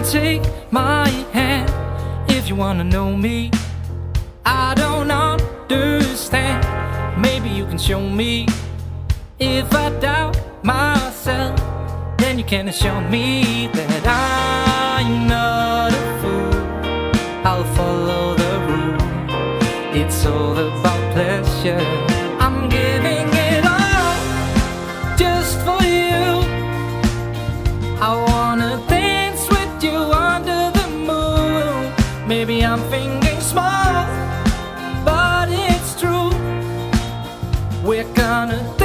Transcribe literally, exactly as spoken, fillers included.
and take my hand if you wanna know me. I don't understand, maybe you can show me. If I doubt myself, then you can assure me that I'm not a fool. I'll follow the rule. It's all about pleasure. I'm giving it all just for you. I wanna dance with you under the moon. Maybe I'm thinking small, but it's true. We're gonna